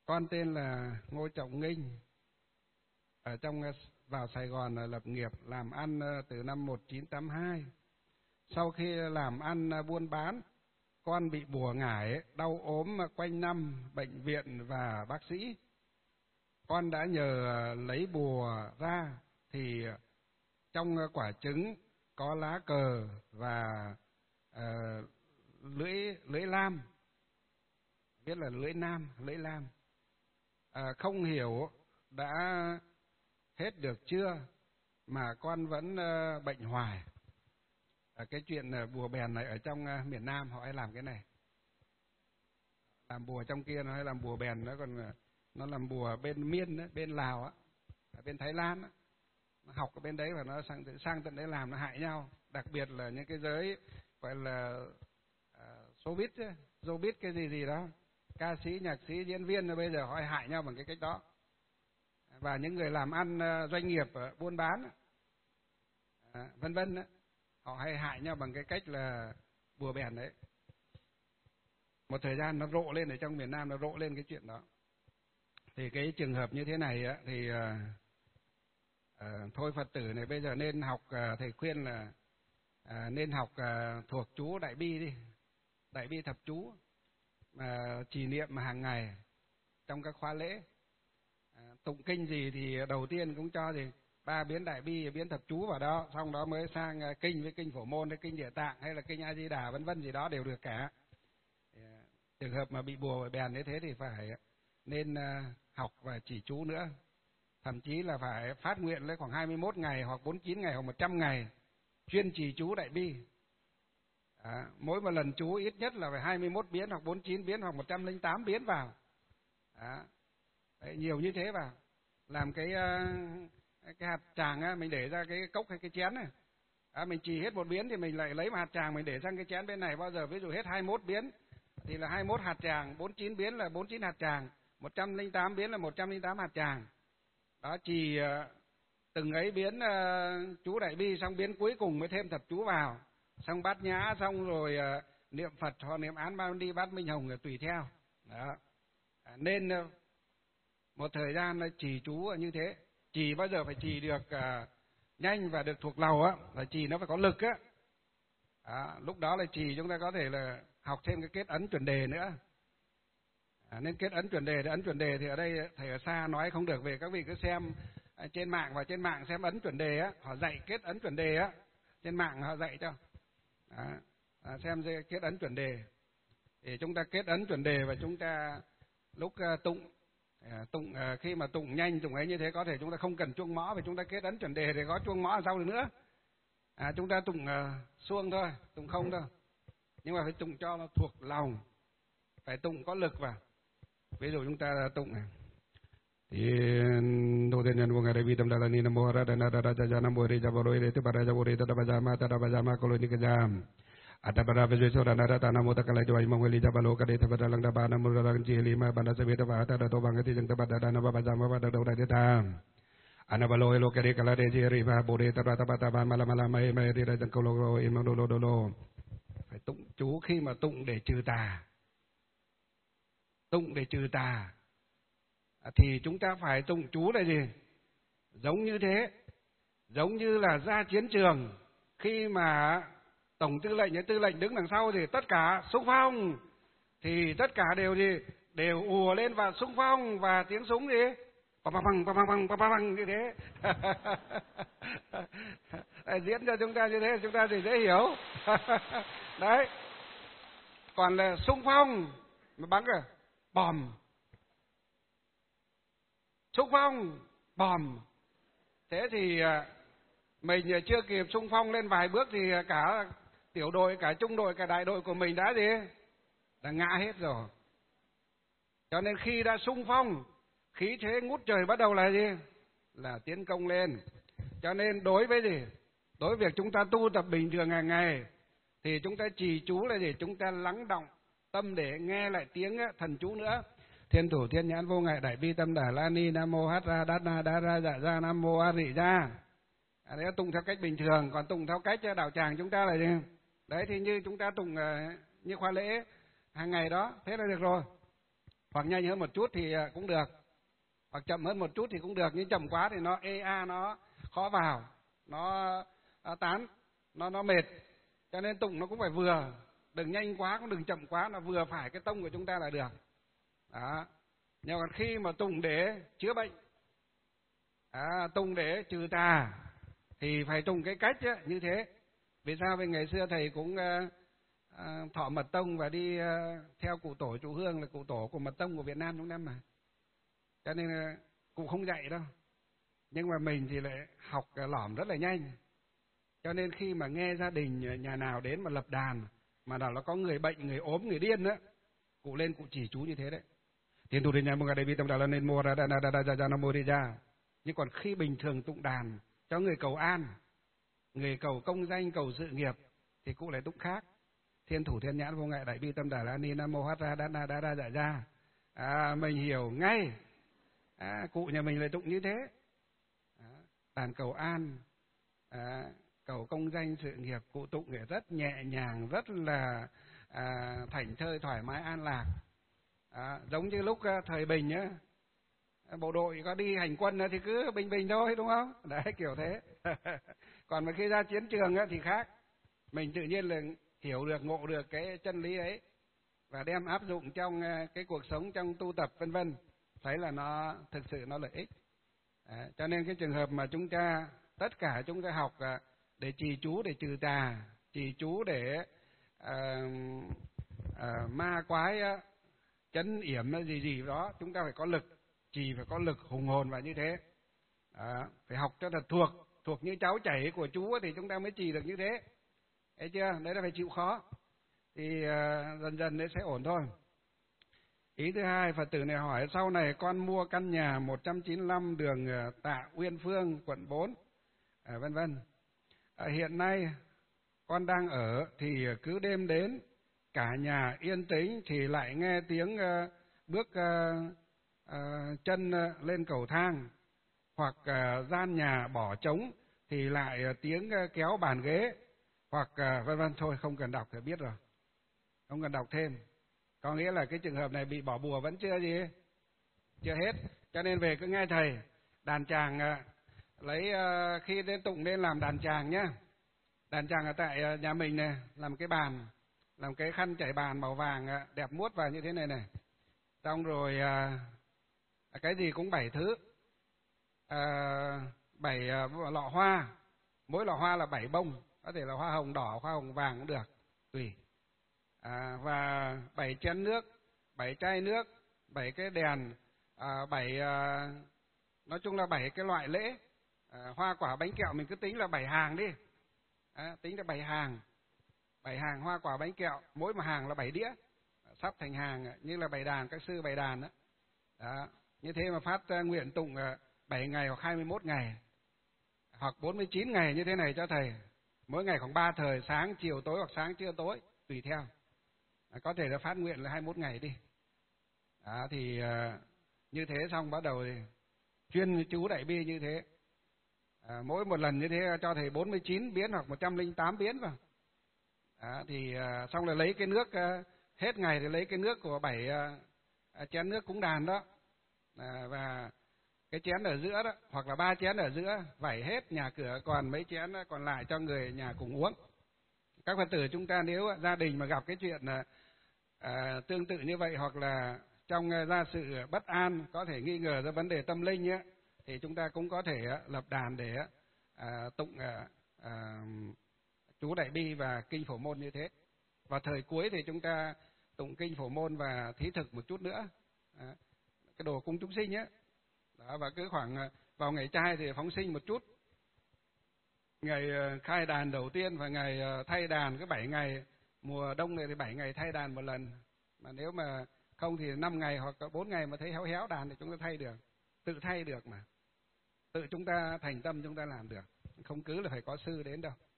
Con tên là Ngô Trọng Nghinh, vào Sài Gòn lập nghiệp làm ăn từ năm 1982. Sau khi làm ăn buôn bán, con bị bùa ngải, đau ốm quanh năm, bệnh viện và bác sĩ. Con đã nhờ lấy bùa ra thì trong quả trứng có lá cờ và lưỡi lam, viết là lưỡi lam. Không hiểu đã hết được chưa mà con vẫn bệnh hoài. Cái chuyện bùa bèn này ở trong miền Nam họ hay làm cái này, làm bùa trong kia nó hay làm bùa bèn, nó còn nó làm bùa bên Miên đó, bên Lào á, bên Thái Lan á, nó học ở bên đấy và nó sang tận đấy làm, nó hại nhau, đặc biệt là những cái giới gọi là showbiz cái gì đó, ca sĩ, nhạc sĩ, diễn viên bây giờ họ hại nhau bằng cái cách đó. Và những người làm ăn doanh nghiệp buôn bán vân vân, họ hay hại nhau bằng cái cách là bùa bèn đấy. Một thời gian nó rộ lên ở trong miền Nam, nó rộ lên cái chuyện đó. Thì cái trường hợp như thế này thì thôi Phật tử này bây giờ nên học, thầy khuyên là nên học thuộc chú Đại Bi đi, Đại Bi thập chú mà trì niệm mà hàng ngày trong các khóa lễ. Tụng kinh gì thì đầu tiên cũng cho gì 3 biến Đại Bi, biến thập chú vào đó, xong đó mới sang kinh với kinh Phổ Môn, với kinh Địa Tạng hay là kinh A Di Đà vân vân gì đó đều được cả. Trường hợp mà bị bùa bèn như thế thì phải nên học và chỉ chú nữa, thậm chí là phải phát nguyện lấy khoảng 21 ngày hoặc 49 ngày hoặc 100 ngày chuyên trì chú Đại Bi. Mỗi một lần chú ít nhất là phải 21 biến hoặc 49 biến hoặc 108 biến vào. Đấy, nhiều như thế vào. Làm cái hạt tràng á, mình để ra cái cốc hay cái chén này. Mình trì hết một biến thì mình lại lấy một hạt tràng mình để sang cái chén bên này. Bao giờ ví dụ hết 21 biến thì là 21 hạt tràng, 49 biến là 49 hạt tràng, 108 biến là 108 hạt tràng. Đó, trì từng ấy biến chú Đại Bi, xong biến cuối cùng mới thêm thập chú vào, xong bát nhã, xong rồi niệm Phật hoặc niệm Án Ba Đi, Bát Minh Hồng là tùy theo. Đó. Nên một thời gian là trì chú như thế. Trì bao giờ phải trì được nhanh và được thuộc lòng á, là trì nó phải có lực á. Lúc đó là trì chúng ta có thể là học thêm cái kết ấn chuẩn đề nữa. Nên kết ấn chuẩn đề, ấn chuẩn đề thì ở đây thầy ở xa nói không được, về các vị cứ xem trên mạng, và trên mạng xem ấn chuẩn đề á, họ dạy kết ấn chuẩn đề á, trên mạng họ dạy cho. Xem kết ấn chuẩn đề thì chúng ta kết ấn chuẩn đề, và chúng ta lúc tụng khi mà tụng nhanh tụng ấy như thế có thể chúng ta không cần chuông mõ, vì chúng ta kết ấn chuẩn đề thì có chuông mõ ở sau được nữa. Chúng ta tụng suông thôi, tụng không thôi, nhưng mà phải tụng cho nó thuộc lòng, phải tụng có lực vào. Ví dụ chúng ta tụng này thì đồ thiên nhân vô ngài vi tâm đà la ni nam mô ra đà na đà ra ja nam mô ri ja bồ ri te ba ra ja bồ ri ta ba ja ma ta da ba ja ma ko ni ka jam ada bara ve so ra na ta nam mô ta kalai jai mong li ja ba lo ka de ta ba da lang da ba nam mô ra lang ji li ma ba da se ve ta ba ta da to bang ti jang ta ba da na ba ja ma ba da do da de ta ana ba lo lo ka de kala de ji ri ba bồ ri ta ba ta ba ma la mai mai ri ra jang ko lo im lo. Phải tụng chú khi mà tụng để trừ tà. Tụng để trừ tà thì chúng ta phải tụng chú là gì? Giống như thế, giống như là ra chiến trường, khi mà tổng tư lệnh đứng đằng sau thì tất cả xung phong, thì tất cả đều gì? Đều ùa lên và xung phong, và tiếng súng gì? Bằng như thế. Diễn cho chúng ta như thế, chúng ta thì dễ hiểu. Đấy. Còn là xung phong mà bắn cả bom, xung phong bom. Thế thì mình chưa kịp xung phong lên vài bước thì cả tiểu đội, cả trung đội, cả đại đội của mình đã gì? Đã ngã hết rồi. Cho nên khi đã xung phong, khí thế ngút trời bắt đầu là gì? Là tiến công lên. Cho nên đối với gì? Đối với việc chúng ta tu tập bình thường hàng ngày thì chúng ta trì chú là gì? Chúng ta lắng động tâm để nghe lại tiếng thần chú nữa. Thiên thủ thiên nhãn vô ngại đại bi tâm đà la ni nam mô hát ra đát na đa ra dạ ra nam mô a rị ra. Đấy là tụng theo cách bình thường. Còn tụng theo cách đạo tràng chúng ta là gì? Đấy thì như chúng ta tụng như khóa lễ hàng ngày đó, thế là được rồi. hoặc nhanh hơn một chút thì cũng được, hoặc chậm hơn một chút thì cũng được, nhưng chậm quá thì nó nó khó vào, nó tán, nó mệt. Cho nên tụng nó cũng phải vừa, đừng nhanh quá cũng đừng chậm quá, nó vừa phải cái tông của chúng ta là được. Đó. Nhưng mà khi mà tụng để chữa bệnh, tụng để trừ tà thì phải tụng cái cách như thế. Vì sao? Vì ngày xưa thầy cũng thọ mật tông và đi theo cụ tổ Trụ Hương, là cụ tổ của mật tông của Việt Nam chúng ta mà. Cho nên cụ không dạy đâu. Nhưng mà mình thì lại học lỏm rất là nhanh. Cho nên khi mà nghe gia đình nhà nào đến mà lập đàn, mà nào nó có người bệnh, người ốm, người điên á, cụ lên cụ chỉ chú như thế đấy. Thiên thủ đến nhà mông đây bi tâm đạo lên mua ra nam mô đi ra. Nhưng còn khi bình thường tụng đàn cho người cầu an, người cầu công danh, cầu sự nghiệp thì cụ lại tụng khác. Thiên thủ thiên nhãn vô ngại đại bi tâm đà la ni nam mô hát ra đa ra dạy ra. Mình hiểu ngay. Cụ nhà mình lại tụng như thế. Đàn cầu an, cầu công danh sự nghiệp, cụ tụng để rất nhẹ nhàng, rất là thảnh thơi, thoải mái, an lạc. Giống như lúc thời bình nhá, bộ đội có đi hành quân thì cứ bình bình thôi, đúng không? Đấy, kiểu thế. Còn mà khi ra chiến trường thì khác. Mình tự nhiên là hiểu được, ngộ được cái chân lý ấy và đem áp dụng trong cái cuộc sống, trong tu tập vân vân, thấy là nó thực sự nó lợi ích. Cho nên cái trường hợp mà chúng ta, tất cả chúng ta học để trì chú, để trừ tà, trì chú để ma quái chấn yểm gì đó, chúng ta phải có lực trì, phải có lực hùng hồn và như thế. Phải học cho thật thuộc như cháu chảy của chú thì chúng ta mới trì được như thế. Thấy chưa? Đấy là phải chịu khó. Thì dần dần đấy sẽ ổn thôi. Ý thứ hai, Phật tử này hỏi: sau này con mua căn nhà 195 đường Tạ Uyên Phương, quận 4, vân vân. Hiện nay con đang ở thì cứ đêm đến cả nhà yên tĩnh thì lại nghe tiếng bước chân lên cầu thang, hoặc gian nhà bỏ trống thì lại tiếng kéo bàn ghế, hoặc vân vân. Thôi không cần đọc thì biết rồi, không cần đọc thêm. Có nghĩa là cái trường hợp này bị bỏ bùa vẫn chưa hết. Cho nên về cứ nghe thầy. Đàn tràng lấy khi đến tụng nên làm đàn tràng nhá. Đàn tràng ở tại nhà mình này, làm cái bàn, làm cái khăn trải bàn màu vàng đẹp muốt vào như thế này này. Xong rồi cái gì cũng 7 thứ, 7 lọ hoa, mỗi lọ hoa là 7 bông, có thể là hoa hồng đỏ, hoa hồng vàng cũng được, tùy. Và 7 chén nước, 7 chai nước, 7 cái đèn, 7 nói chung là 7 cái loại lễ. Hoa quả bánh kẹo mình cứ tính là 7 hàng đi. Tính là 7 hàng. 7 hàng hoa quả bánh kẹo, mỗi một hàng là 7 đĩa, sắp thành hàng như là bày đàn, các sư bày đàn đó. Như thế mà phát nguyện tụng 7 ngày hoặc 21 ngày hoặc 49 ngày như thế này cho thầy. Mỗi ngày khoảng 3 thời, sáng, chiều, tối hoặc sáng, trưa, tối, tùy theo. Có thể là phát nguyện là 21 ngày đi. Thì như thế xong bắt đầu thì chuyên chú đại bi như thế. Mỗi một lần như thế cho thầy 49 biến hoặc 108 biến vào. Thì xong là lấy cái nước, hết ngày thì lấy cái nước của 7 chén nước cúng đàn đó. Và cái chén ở giữa đó, hoặc là 3 chén ở giữa, vẩy hết nhà cửa, còn mấy chén còn lại cho người nhà cùng uống. Các Phật tử chúng ta nếu gia đình mà gặp cái chuyện tương tự như vậy, hoặc là trong gia sự bất an, có thể nghi ngờ ra vấn đề tâm linh ấy, thì chúng ta cũng có thể lập đàn để tụng chú đại bi và kinh Phổ Môn như thế. Vào thời cuối thì chúng ta tụng kinh Phổ Môn và thí thực một chút nữa, cái đồ cung chúng sinh ấy. Và cứ khoảng vào ngày trai thì phóng sinh một chút. Ngày khai đàn đầu tiên và ngày thay đàn cứ 7 ngày. Mùa đông này thì 7 ngày thay đàn một lần. Mà nếu mà không thì 5 ngày hoặc 4 ngày mà thấy héo héo đàn thì chúng ta thay được. Tự thay được mà. Tự chúng ta thành tâm chúng ta làm được. Không cứ là phải có sư đến đâu.